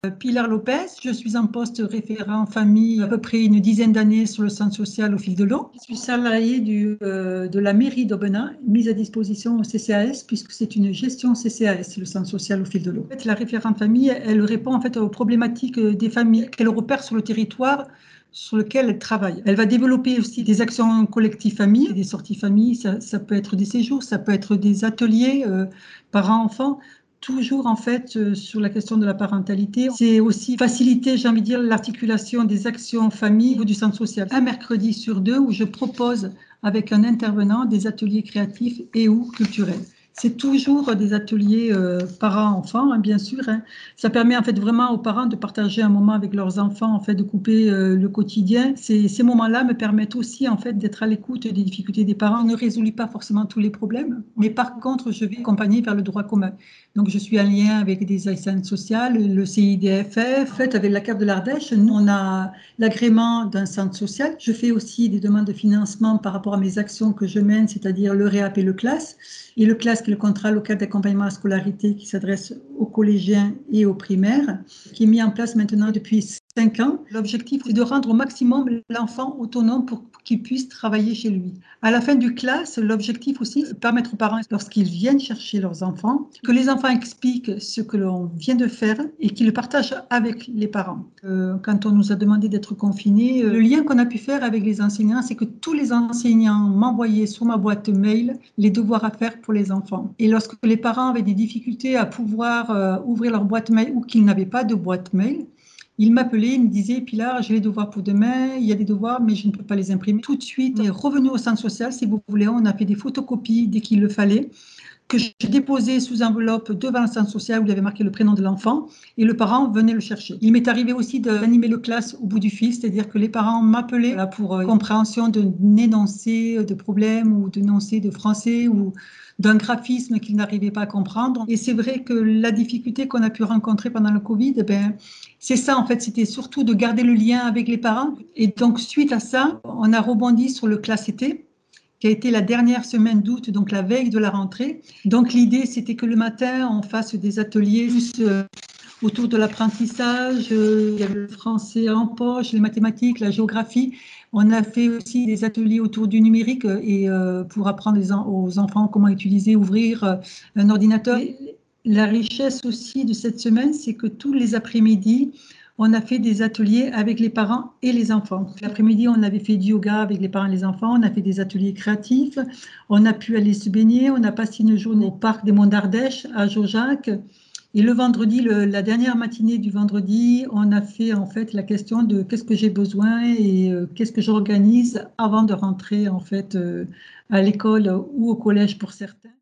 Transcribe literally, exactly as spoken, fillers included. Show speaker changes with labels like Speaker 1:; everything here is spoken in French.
Speaker 1: Pilar Lopez, je suis en poste référent famille à peu près une dizaine d'années sur le centre social au fil de l'eau. Je suis salariée du, euh, de la mairie d'Aubenas, mise à disposition au C C A S puisque c'est une gestion C C A S, le centre social au fil de l'eau. En fait, la référente famille, elle répond en fait aux problématiques des familles qu'elle repère sur le territoire sur lequel elle travaille. Elle va développer aussi des actions collectives famille, des sorties famille, ça, ça peut être des séjours, ça peut être des ateliers euh, parents-enfants. Toujours en fait euh, sur la question de la parentalité. C'est aussi faciliter, j'ai envie de dire, l'articulation des actions famille ou du centre social. Un mercredi sur deux où je propose avec un intervenant des ateliers créatifs et ou culturels. C'est toujours des ateliers euh, parents-enfants, hein, bien sûr. Hein. Ça permet en fait vraiment aux parents de partager un moment avec leurs enfants, en fait, de couper euh, le quotidien. Ces, ces moments-là me permettent aussi en fait d'être à l'écoute des difficultés des parents. Je ne résout pas forcément tous les problèmes, mais par contre, je vais accompagner vers le droit commun. Donc, je suis en lien avec des assistantes sociales, le C I D F F. En fait, avec la C A F de l'Ardèche, nous, on a l'agrément d'un centre social. Je fais aussi des demandes de financement par rapport à mes actions que je mène, c'est-à-dire le REAP et le CLAS. Et le CLAS, qui est le contrat local d'accompagnement à la scolarité, qui s'adresse aux collégiens et aux primaires, qui est mis en place maintenant depuis cinq ans. L'objectif, c'est de rendre au maximum l'enfant autonome pour qu'il puisse travailler chez lui. À la fin du CLAS, l'objectif aussi, c'est de permettre aux parents, lorsqu'ils viennent chercher leurs enfants, que les enfants expliquent ce que l'on vient de faire et qu'ils le partagent avec les parents. Euh, quand on nous a demandé d'être confinés, euh, le lien qu'on a pu faire avec les enseignants, c'est que tous les enseignants m'envoyaient sur ma boîte mail les devoirs à faire pour les enfants. Et lorsque les parents avaient des difficultés à pouvoir euh, ouvrir leur boîte mail ou qu'ils n'avaient pas de boîte mail, il m'appelait, il me disait, Pilar, j'ai les devoirs pour demain, il y a des devoirs, mais je ne peux pas les imprimer. Tout de suite, on est revenu au centre social, si vous voulez, on a fait des photocopies dès qu'il le fallait, que je déposais sous enveloppe devant le centre social où il y avait marqué le prénom de l'enfant, et le parent venait le chercher. Il m'est arrivé aussi d'animer le classe au bout du fil, c'est-à-dire que les parents m'appelaient pour euh, compréhension d'un énoncé de problème ou d'énoncé de français ou d'un graphisme qu'ils n'arrivaient pas à comprendre. Et c'est vrai que la difficulté qu'on a pu rencontrer pendant le Covid, eh ben, c'est ça en fait, c'était surtout de garder le lien avec les parents. Et donc suite à ça, on a rebondi sur le classe été, qui a été la dernière semaine d'août, donc la veille de la rentrée. Donc l'idée, c'était que le matin, on fasse des ateliers plus euh, autour de l'apprentissage. Euh, il y avait le français en poche, les mathématiques, la géographie. On a fait aussi des ateliers autour du numérique et euh, pour apprendre aux enfants comment utiliser, ouvrir euh, un ordinateur. Et la richesse aussi de cette semaine, c'est que tous les après-midi, on a fait des ateliers avec les parents et les enfants. L'après-midi, on avait fait du yoga avec les parents et les enfants, on a fait des ateliers créatifs, on a pu aller se baigner, on a passé une journée au parc des Monts d'Ardèche à Jaujac. Et le vendredi, le, la dernière matinée du vendredi, on a fait en fait la question de qu'est-ce que j'ai besoin et euh, qu'est-ce que j'organise avant de rentrer en fait euh, à l'école ou au collège pour certains.